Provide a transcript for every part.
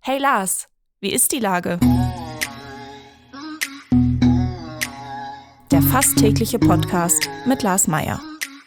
Hey Lars, wie ist die Lage? Der fast tägliche Podcast mit Lars Meyer.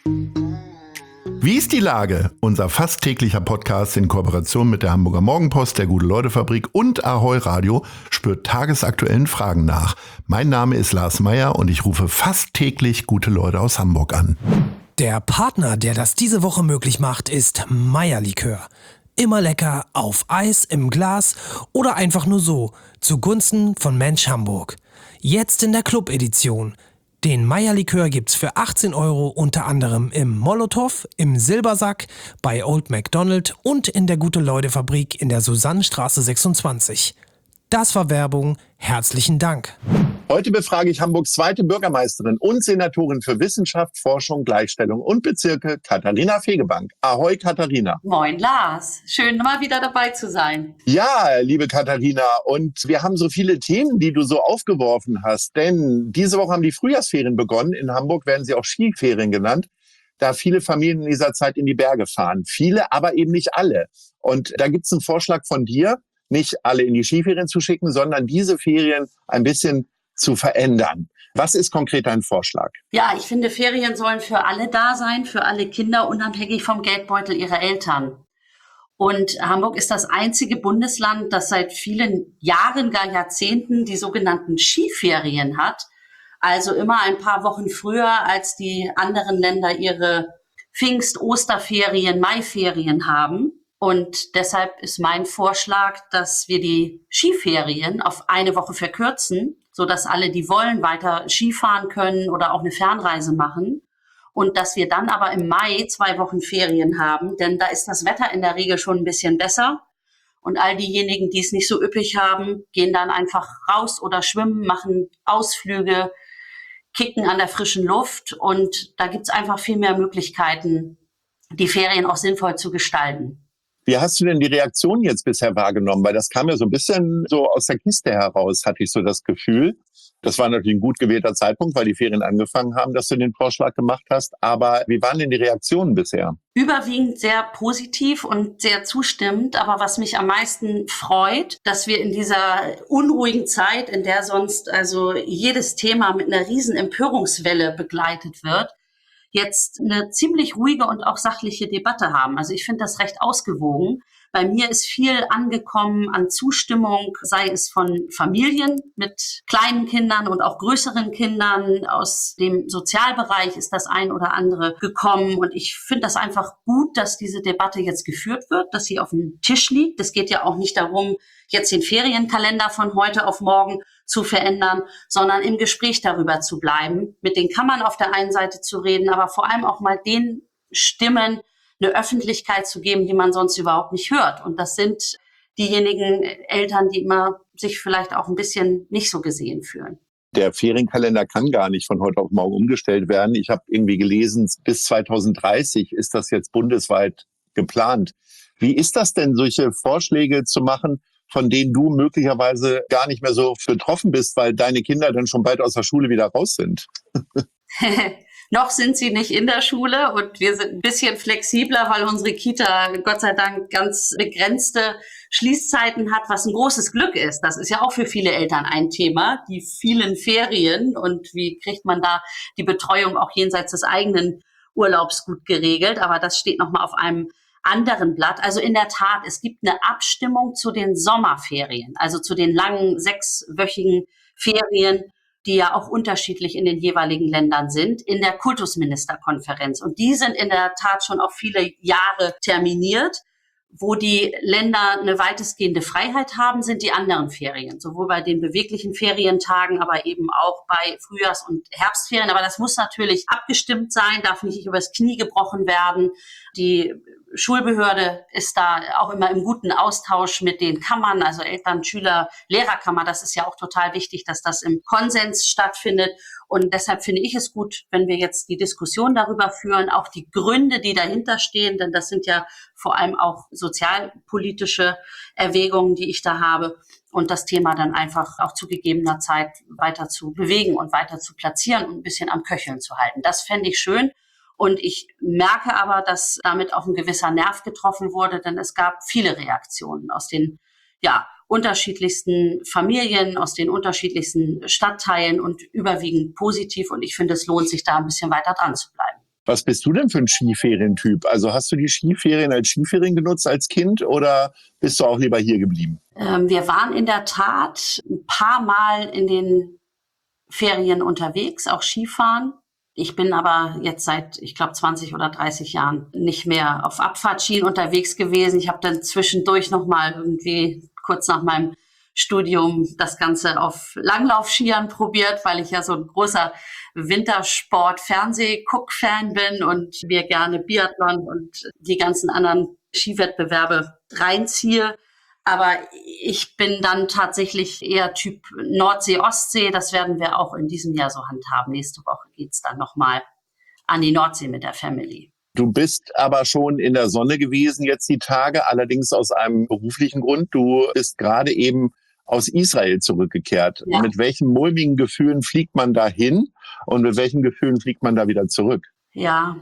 Wie ist die Lage? Unser fast täglicher Podcast in Kooperation mit der Hamburger Morgenpost, der Gute-Leute-Fabrik und Ahoi Radio spürt tagesaktuellen Fragen nach. Mein Name ist Lars Meyer und ich rufe fast täglich gute Leute aus Hamburg an. Der Partner, der das diese Woche möglich macht, ist Meyer Likör. Immer lecker, auf Eis, im Glas oder einfach nur so, zugunsten von Mensch Hamburg. Jetzt in der Club-Edition. Den Meyer Likör gibt's für 18 € unter anderem im Molotow, im Silbersack, bei Old MacDonald und in der Gute-Leute-Fabrik in der Susannenstraße 26. Das war Werbung. Herzlichen Dank. Heute befrage ich Hamburgs zweite Bürgermeisterin und Senatorin für Wissenschaft, Forschung, Gleichstellung und Bezirke, Katharina Fegebank. Ahoi, Katharina. Moin, Lars. Schön, mal wieder dabei zu sein. Ja, liebe Katharina, und wir haben so viele Themen, die du so aufgeworfen hast. Denn diese Woche haben die Frühjahrsferien begonnen. In Hamburg werden sie auch Skiferien genannt, da viele Familien in dieser Zeit in die Berge fahren. Viele, aber eben nicht alle. Und da gibt es einen Vorschlag von dir, nicht alle in die Skiferien zu schicken, sondern diese Ferien ein bisschen zu verändern. Was ist konkret dein Vorschlag? Ja, ich finde, Ferien sollen für alle da sein, für alle Kinder, unabhängig vom Geldbeutel ihrer Eltern. Und Hamburg ist das einzige Bundesland, das seit vielen Jahren, gar Jahrzehnten die sogenannten Skiferien hat. Also immer ein paar Wochen früher, als die anderen Länder ihre Pfingst-, Osterferien, Maiferien haben. Und deshalb ist mein Vorschlag, dass wir die Skiferien auf eine Woche verkürzen, sodass alle, die wollen, weiter Skifahren können oder auch eine Fernreise machen. Und dass wir dann aber im Mai 2 Wochen Ferien haben, denn da ist das Wetter in der Regel schon ein bisschen besser. Und all diejenigen, die es nicht so üppig haben, gehen dann einfach raus oder schwimmen, machen Ausflüge, kicken an der frischen Luft. Und da gibt's einfach viel mehr Möglichkeiten, die Ferien auch sinnvoll zu gestalten. Wie hast du denn die Reaktion jetzt bisher wahrgenommen? Weil das kam ja so ein bisschen so aus der Kiste heraus, hatte ich so das Gefühl. Das war natürlich ein gut gewählter Zeitpunkt, weil die Ferien angefangen haben, dass du den Vorschlag gemacht hast. Aber wie waren denn die Reaktionen bisher? Überwiegend sehr positiv und sehr zustimmend. Aber was mich am meisten freut, dass wir in dieser unruhigen Zeit, in der sonst also jedes Thema mit einer riesen Empörungswelle begleitet wird, jetzt eine ziemlich ruhige und auch sachliche Debatte haben. Also ich finde das recht ausgewogen. Bei mir ist viel angekommen an Zustimmung, sei es von Familien mit kleinen Kindern und auch größeren Kindern. Aus dem Sozialbereich ist das ein oder andere gekommen. Und ich finde das einfach gut, dass diese Debatte jetzt geführt wird, dass sie auf dem Tisch liegt. Es geht ja auch nicht darum, jetzt den Ferienkalender von heute auf morgen zu verändern, sondern im Gespräch darüber zu bleiben, mit den Kammern auf der einen Seite zu reden, aber vor allem auch mal den Stimmen eine Öffentlichkeit zu geben, die man sonst überhaupt nicht hört. Und das sind diejenigen Eltern, die immer sich vielleicht auch ein bisschen nicht so gesehen fühlen. Der Ferienkalender kann gar nicht von heute auf morgen umgestellt werden. Ich habe irgendwie gelesen, bis 2030 ist das jetzt bundesweit geplant. Wie ist das denn, solche Vorschläge zu machen, von denen du möglicherweise gar nicht mehr so betroffen bist, weil deine Kinder dann schon bald aus der Schule wieder raus sind? Noch sind sie nicht in der Schule und wir sind ein bisschen flexibler, weil unsere Kita Gott sei Dank ganz begrenzte Schließzeiten hat, was ein großes Glück ist. Das ist ja auch für viele Eltern ein Thema, die vielen Ferien und wie kriegt man da die Betreuung auch jenseits des eigenen Urlaubs gut geregelt. Aber das steht nochmal auf einem anderen Blatt. Also in der Tat, es gibt eine Abstimmung zu den Sommerferien, also zu den langen 6-wöchigen Ferien, die ja auch unterschiedlich in den jeweiligen Ländern sind, in der Kultusministerkonferenz. Und die sind in der Tat schon auf viele Jahre terminiert. Wo die Länder eine weitestgehende Freiheit haben, sind die anderen Ferien. Sowohl bei den beweglichen Ferientagen, aber eben auch bei Frühjahrs- und Herbstferien. Aber das muss natürlich abgestimmt sein, darf nicht übers Knie gebrochen werden. Die Schulbehörde ist da auch immer im guten Austausch mit den Kammern, also Eltern, Schüler, Lehrerkammer. Das ist ja auch total wichtig, dass das im Konsens stattfindet. Und deshalb finde ich es gut, wenn wir jetzt die Diskussion darüber führen, auch die Gründe, die dahinter stehen, denn das sind ja vor allem auch sozialpolitische Erwägungen, die ich da habe, und das Thema dann einfach auch zu gegebener Zeit weiter zu bewegen und weiter zu platzieren und ein bisschen am Köcheln zu halten. Das fände ich schön. Und ich merke aber, dass damit auch ein gewisser Nerv getroffen wurde, denn es gab viele Reaktionen aus den unterschiedlichsten Familien, aus den unterschiedlichsten Stadtteilen und überwiegend positiv. Und ich finde, es lohnt sich da ein bisschen weiter dran zu bleiben. Was bist du denn für ein Skiferientyp? Also hast du die Skiferien als Skiferien genutzt als Kind oder bist du auch lieber hier geblieben? Wir waren in der Tat ein paar Mal in den Ferien unterwegs, auch Skifahren. Ich bin aber jetzt seit, ich glaube, 20 oder 30 Jahren nicht mehr auf Abfahrtskien unterwegs gewesen. Ich habe dann zwischendurch nochmal irgendwie kurz nach meinem Studium das Ganze auf Langlaufskiern probiert, weil ich ja so ein großer Wintersport-Fernsehguck-Fan bin und mir gerne Biathlon und die ganzen anderen Skiwettbewerbe reinziehe. Aber ich bin dann tatsächlich eher Typ Nordsee-Ostsee. Das werden wir auch in diesem Jahr so handhaben. Nächste Woche geht's dann nochmal an die Nordsee mit der Family. Du bist aber schon in der Sonne gewesen jetzt die Tage, allerdings aus einem beruflichen Grund. Du bist gerade eben aus Israel zurückgekehrt. Ja. Mit welchen mulmigen Gefühlen fliegt man da hin und mit welchen Gefühlen fliegt man da wieder zurück? Ja,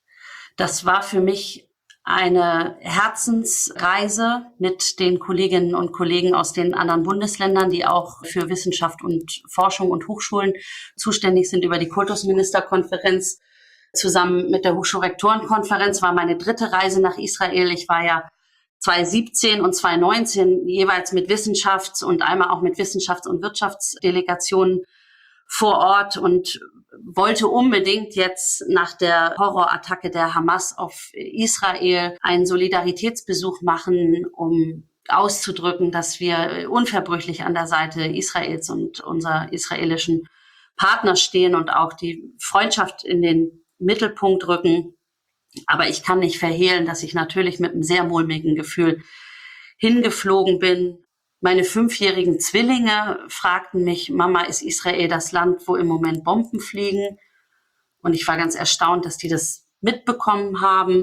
das war für mich eine Herzensreise mit den Kolleginnen und Kollegen aus den anderen Bundesländern, die auch für Wissenschaft und Forschung und Hochschulen zuständig sind über die Kultusministerkonferenz. Zusammen mit der Hochschulrektorenkonferenz war meine 3. Reise nach Israel. Ich war ja 2017 und 2019 jeweils mit Wissenschafts- und einmal auch mit Wissenschafts- und Wirtschaftsdelegationen vor Ort und wollte unbedingt jetzt nach der Horrorattacke der Hamas auf Israel einen Solidaritätsbesuch machen, um auszudrücken, dass wir unverbrüchlich an der Seite Israels und unserer israelischen Partner stehen und auch die Freundschaft in den Mittelpunkt rücken. Aber ich kann nicht verhehlen, dass ich natürlich mit einem sehr mulmigen Gefühl hingeflogen bin. Meine 5-jährigen Zwillinge fragten mich, Mama, ist Israel das Land, wo im Moment Bomben fliegen? Und ich war ganz erstaunt, dass die das mitbekommen haben.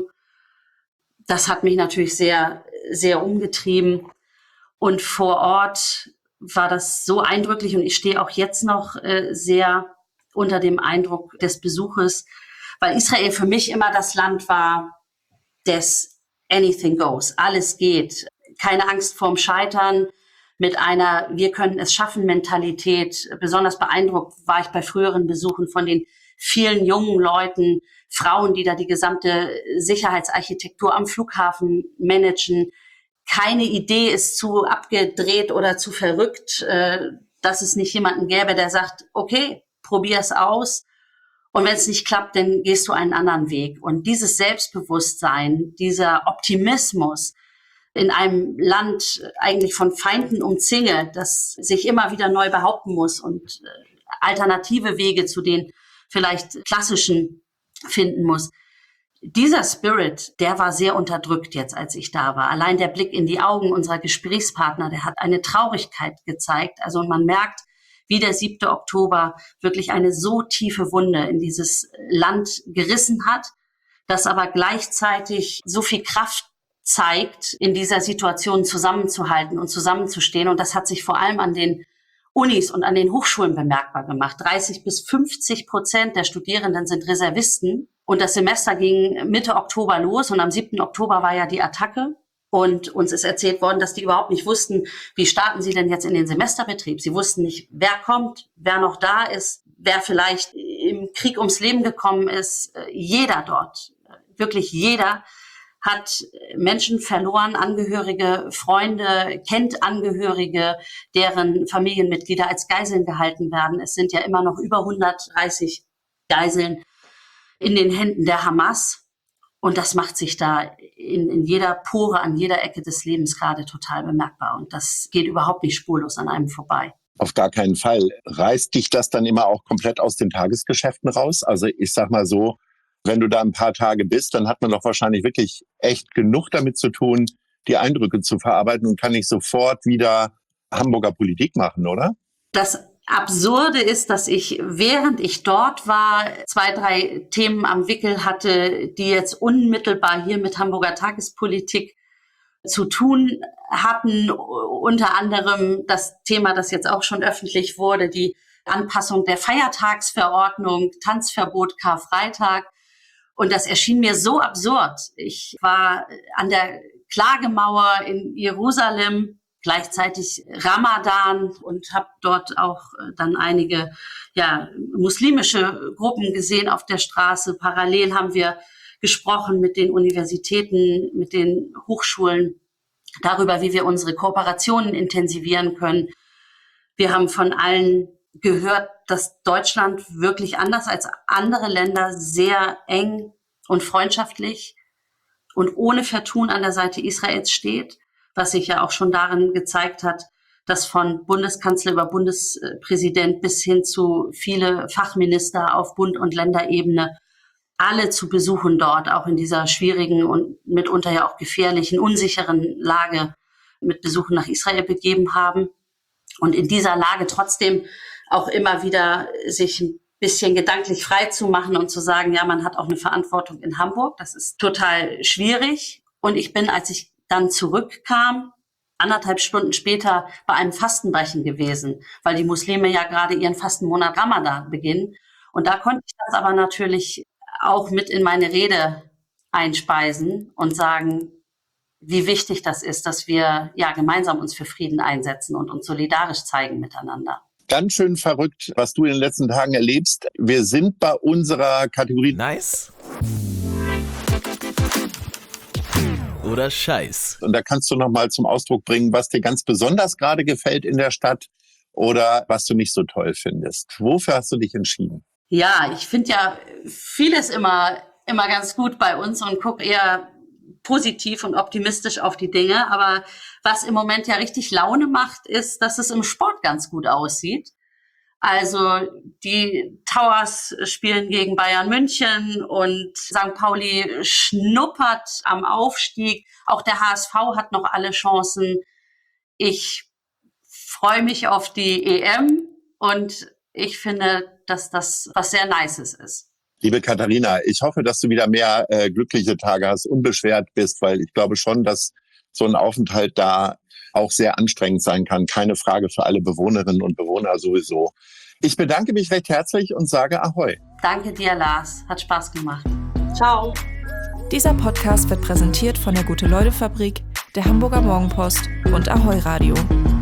Das hat mich natürlich sehr, sehr umgetrieben. Und vor Ort war das so eindrücklich und ich stehe auch jetzt noch sehr unter dem Eindruck des Besuches, weil Israel für mich immer das Land war, des anything goes, alles geht. Keine Angst vorm Scheitern, mit einer wir können es schaffen Mentalität. Besonders beeindruckt war ich bei früheren Besuchen von den vielen jungen Leuten, Frauen, die da die gesamte Sicherheitsarchitektur am Flughafen managen. Keine Idee ist zu abgedreht oder zu verrückt, dass es nicht jemanden gäbe, der sagt, okay, probier es aus. Und wenn es nicht klappt, dann gehst du einen anderen Weg. Und dieses Selbstbewusstsein, dieser Optimismus in einem Land eigentlich von Feinden umzingelt, das sich immer wieder neu behaupten muss und alternative Wege zu den vielleicht klassischen finden muss. Dieser Spirit, der war sehr unterdrückt jetzt, als ich da war. Allein der Blick in die Augen unserer Gesprächspartner, der hat eine Traurigkeit gezeigt. Also man merkt, wie der 7. Oktober wirklich eine so tiefe Wunde in dieses Land gerissen hat, das aber gleichzeitig so viel Kraft zeigt, in dieser Situation zusammenzuhalten und zusammenzustehen. Und das hat sich vor allem an den Unis und an den Hochschulen bemerkbar gemacht. 30-50% der Studierenden sind Reservisten. Und das Semester ging Mitte Oktober los und am 7. Oktober war ja die Attacke. Und uns ist erzählt worden, dass die überhaupt nicht wussten, wie starten sie denn jetzt in den Semesterbetrieb. Sie wussten nicht, wer kommt, wer noch da ist, wer vielleicht im Krieg ums Leben gekommen ist. Jeder dort, wirklich jeder, hat Menschen verloren, Angehörige, Freunde, kennt Angehörige, deren Familienmitglieder als Geiseln gehalten werden. Es sind ja immer noch über 130 Geiseln in den Händen der Hamas. Und das macht sich da in jeder Pore, an jeder Ecke des Lebens gerade total bemerkbar. Und das geht überhaupt nicht spurlos an einem vorbei. Auf gar keinen Fall. Reißt dich das dann immer auch komplett aus den Tagesgeschäften raus? Also ich sag mal so, wenn du da ein paar Tage bist, dann hat man doch wahrscheinlich wirklich echt genug damit zu tun, die Eindrücke zu verarbeiten und kann nicht sofort wieder Hamburger Politik machen, oder? Das Absurde ist, dass ich, während ich dort war, 2, 3 Themen am Wickel hatte, die jetzt unmittelbar hier mit Hamburger Tagespolitik zu tun hatten. Unter anderem das Thema, das jetzt auch schon öffentlich wurde, die Anpassung der Feiertagsverordnung, Tanzverbot Karfreitag. Und das erschien mir so absurd. Ich war an der Klagemauer in Jerusalem, gleichzeitig Ramadan und habe dort auch dann einige muslimische Gruppen gesehen auf der Straße. Parallel haben wir gesprochen mit den Universitäten, mit den Hochschulen darüber, wie wir unsere Kooperationen intensivieren können. Wir haben von allen gehört, dass Deutschland wirklich anders als andere Länder sehr eng und freundschaftlich und ohne Vertun an der Seite Israels steht, was sich ja auch schon darin gezeigt hat, dass von Bundeskanzler über Bundespräsident bis hin zu viele Fachminister auf Bund- und Länderebene alle zu besuchen dort, auch in dieser schwierigen und mitunter ja auch gefährlichen, unsicheren Lage mit Besuchen nach Israel begeben haben. Und in dieser Lage trotzdem auch immer wieder sich ein bisschen gedanklich frei zu machen und zu sagen, ja, man hat auch eine Verantwortung in Hamburg. Das ist total schwierig. Und ich bin, als ich dann zurückkam, 1,5 Stunden später bei einem Fastenbrechen gewesen, weil die Muslime ja gerade ihren Fastenmonat Ramadan beginnen. Und da konnte ich das aber natürlich auch mit in meine Rede einspeisen und sagen, wie wichtig das ist, dass wir ja gemeinsam uns für Frieden einsetzen und uns solidarisch zeigen miteinander. Ganz schön verrückt, was du in den letzten Tagen erlebst. Wir sind bei unserer Kategorie Nice oder Scheiß. Und da kannst du noch mal zum Ausdruck bringen, was dir ganz besonders gerade gefällt in der Stadt oder was du nicht so toll findest. Wofür hast du dich entschieden? Ja, ich finde ja vieles immer ganz gut bei uns und gucke eher positiv und optimistisch auf die Dinge. Aber was im Moment ja richtig Laune macht, ist, dass es im Sport ganz gut aussieht. Also die Towers spielen gegen Bayern München und St. Pauli schnuppert am Aufstieg. Auch der HSV hat noch alle Chancen. Ich freue mich auf die EM und ich finde, dass das was sehr Nices ist. Liebe Katharina, ich hoffe, dass du wieder mehr glückliche Tage hast, unbeschwert bist, weil ich glaube schon, dass so ein Aufenthalt da auch sehr anstrengend sein kann. Keine Frage, für alle Bewohnerinnen und Bewohner sowieso. Ich bedanke mich recht herzlich und sage Ahoi. Danke dir, Lars. Hat Spaß gemacht. Ciao. Dieser Podcast wird präsentiert von der Gute-Leute-Fabrik, der Hamburger Morgenpost und Ahoi Radio.